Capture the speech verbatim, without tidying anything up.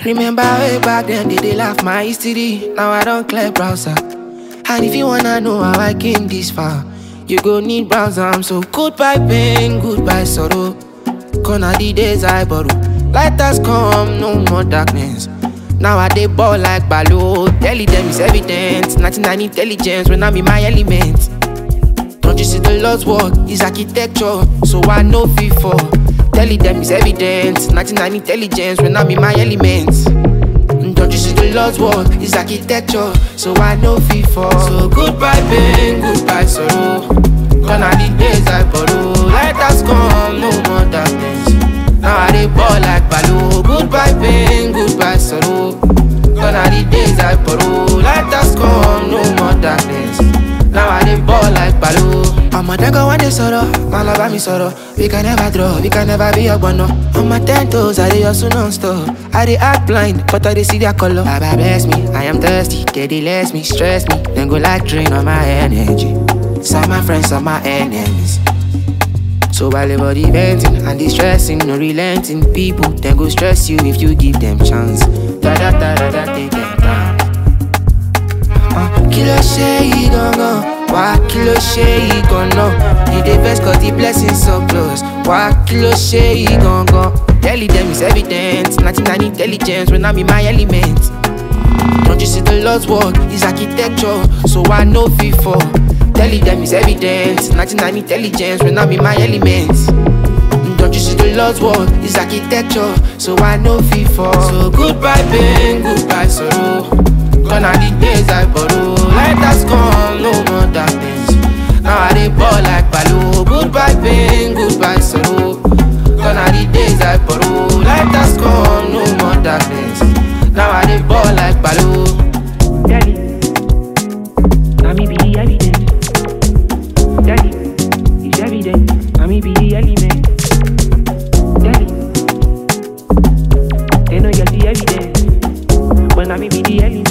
Remember way back then, they, they laugh my history. Now I don't clear browser. And if you wanna know how I came this far, you go need browser. I'm so goodbye pain, goodbye sorrow. Gonna the days I borrow. Light has come, no more darkness. Now I dey ball like Balo. Telling them it's evident. ninety-nine intelligence when I'm in my element. Don't you see the Lord's work is architecture? So I know FIFA. Telling them it's evident. ninety-nine intelligence when I'm in my element. Don't you see the Lord's work is architecture? So I know FIFA. So goodbye pain, goodbye sorrow. Gone are the days I borrow. Light has come, no more darkness. Now I dey ball like Balo. Goodbye pain, goodbye sorrow. Gone are the days I borrow. Light has come, no more darkness. Now I dey ball like Balo. I'm a dango one day sorrow, my love and me sorrow. We can never draw, we can never be a bono. On my ten toes, I dey hustle non-stop. I dey act blind, but I dey see their color. Baba bless me, I am thirsty. They dey less me, stress me. Then go like drain on my energy. Some my friends, some my enemies. So while everybody venting and distressing, no relenting, people then go stress you if you give them chance. Da da da da da, take them down. Uh, kilo shey gongo, wa kilo shey gongo. You dey best 'cause the blessings so close. Wa kilo shey gongo. Telling them it's evident. ninety-nine intelligence when I'm in my element. Don't you see the Lord's work is architecture? So I know FIFA. Telling them it's evident. ninety-nine intelligence when I'm in my elements. Don't you see the Lord's work is architecture? So I know FIFA. So goodbye pain, goodbye sorrow. Gone are the days I borrow. Light has come, no more darkness. Now I dey ball like Balo. Goodbye pain, goodbye sorrow. Gone are the days I borrow. Light has come, no more darkness. Now I dey ball like Balo. Daddy, now me be the evidence. Daddy, it's evident. Now me be the element. Daddy, they know you're the evidence. But now me be the element.